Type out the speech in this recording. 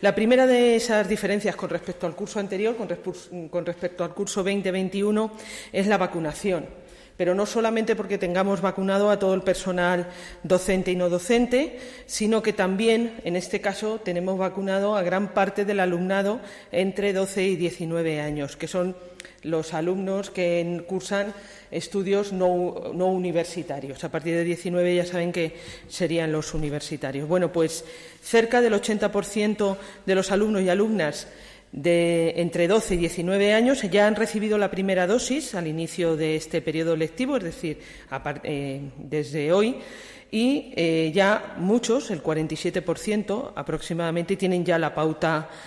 La primera de esas diferencias con respecto al curso anterior, con respecto al curso 2021, es la vacunación. Pero no solamente porque tengamos vacunado a todo el personal docente y no docente, sino que también, en este caso, tenemos vacunado a gran parte del alumnado entre 12 y 19 años, que son los alumnos que cursan estudios no universitarios. A partir de 19 ya saben que serían los universitarios. Bueno, pues cerca del 80% de los alumnos y alumnas de entre 12 y 19 años ya han recibido la primera dosis al inicio de este periodo lectivo, es decir, desde hoy, y ya muchos, el 47% aproximadamente, tienen ya la pauta